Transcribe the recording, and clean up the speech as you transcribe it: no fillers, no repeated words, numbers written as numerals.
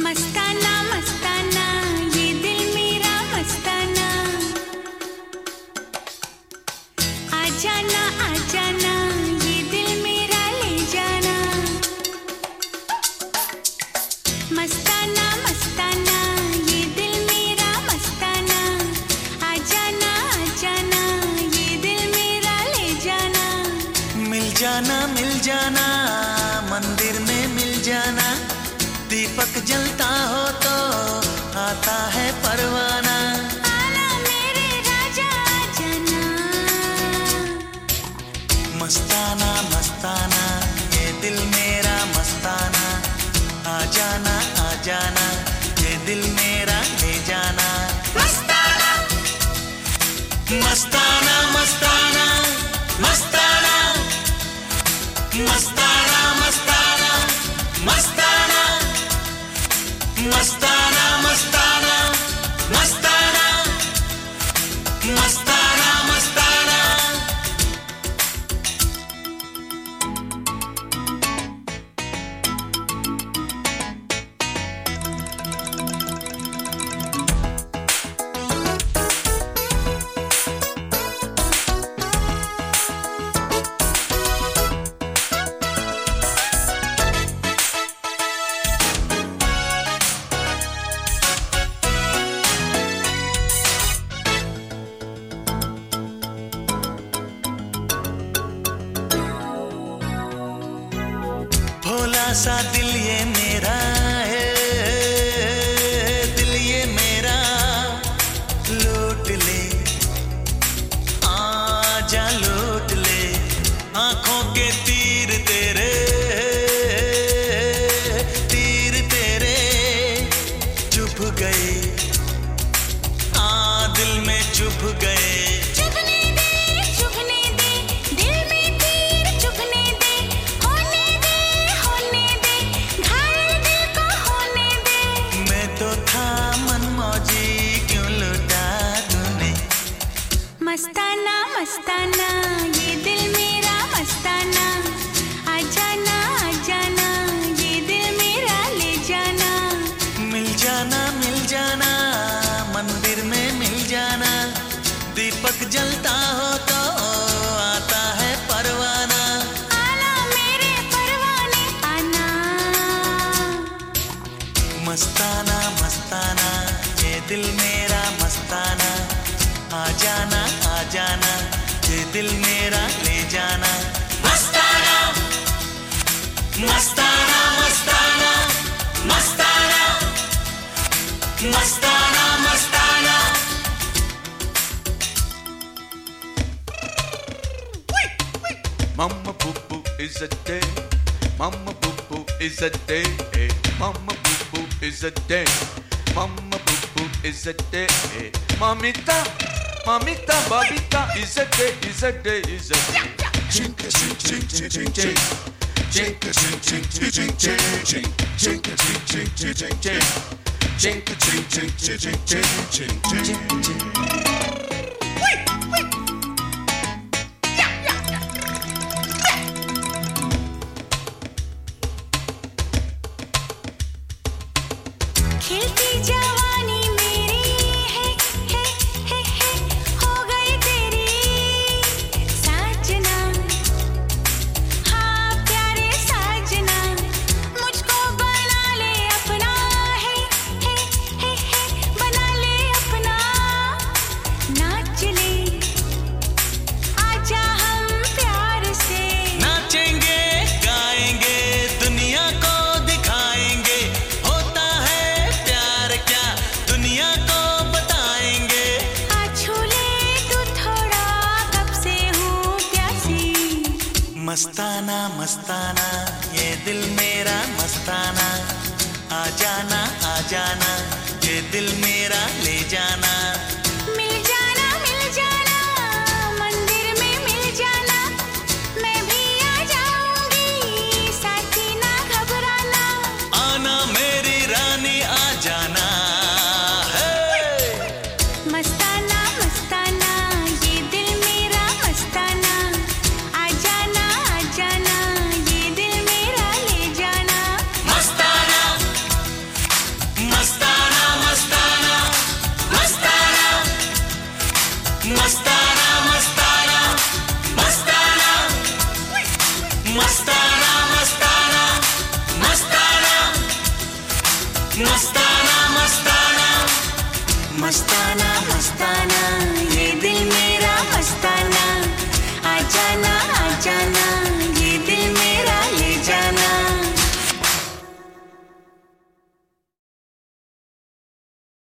मस्ताना मस्ताना ये दिल मेरा मस्ताना, आ जाना ये दिल मेरा ले जाना। मस्ताना मस्ताना ये दिल मेरा मस्ताना, आ जाना ये दिल मेरा ले जाना। मिल जाना मंदिर में मिल जाना, दीपक जलता हो तो आता है परवाना। आना मेरे राजा जाना, मस्ताना मस्ताना ये दिल मेरा मस्ताना, आ जाना ये दिल मेरा ले जाना। मस्ताना मस्ताना मस्ताना मस्ताना मस्ताना मस्ताना मस्ताना मस्ताना मस्ताना मस्ताना मस्ताना मस्ताना। भोला सा दिल ये मेरा है, दिल ये मेरा लूट ले, आजा लूट ले। आंखों के तीर तेरे चुभ गए, दिल में चुभ गए। चुभने दे दिल में तीर चुभने दे, होने दे घायल दिल को होने दे। मैं तो था मनमौजी, क्यों लुटा तूने। मस्ताना मस्ताना ये दिल मेरा मस्ताना, आ जाना ये दिल मेरा ले जाना। मिल जाना मंदिर में मिल जाना, दीपक जलता हो तो आता है परवाना। आना मेरे परवाने आना, मस्ताना मस्ताना ये दिल मेरा मस्ताना, आ जाना ये दिल मेरा ले जाना। मस्ताना मस्ताना मस्ताना मस्ताना मस्ताना मस्ताना। Mama boo boo is a day, Mama boo boo is a day, Mama boo boo is a day, Mama boo boo is a day, Mamita, babita is a day, is a day, is a day. Chinka chink chink chink chink chink, chinka chink chink chink chink chink, chinka chink chink chink chink chink, chinka chink chink chink chink chink chink chink. खिलती जवानी मेरी है, हो गई तेरी साजना। हाँ प्यारे साजना, मुझको बना ले अपना है, बना ले अपना। नाच ले आजा हम प्यार से, नाचेंगे गाएंगे दुनिया को दिखाएंगे, होता है प्यार क्या दुनिया को बताएंगे। आ छू ले तू थोड़ा, कब से हूँ प्यासी। मस्ताना मस्ताना ये दिल मेरा मस्ताना, आ जाना ये दिल मेरा ले जाना। मिल जाना मंदिर में मिल जाना, मैं भी आ जाऊंगी साथी ना घबराना। आना मेरी रानी आ जाना है। मस्ताना मस्ताना ये दिल मेरा मस्ताना, आ जाना ये दिल मेरा ले जाना। मस्ताना मस्ताना मस्ताना मस्ताना मस्ताना मस्ताना मस्ताना मस्ताना मस्ताना मस्ताना मस्ताना ये दिल में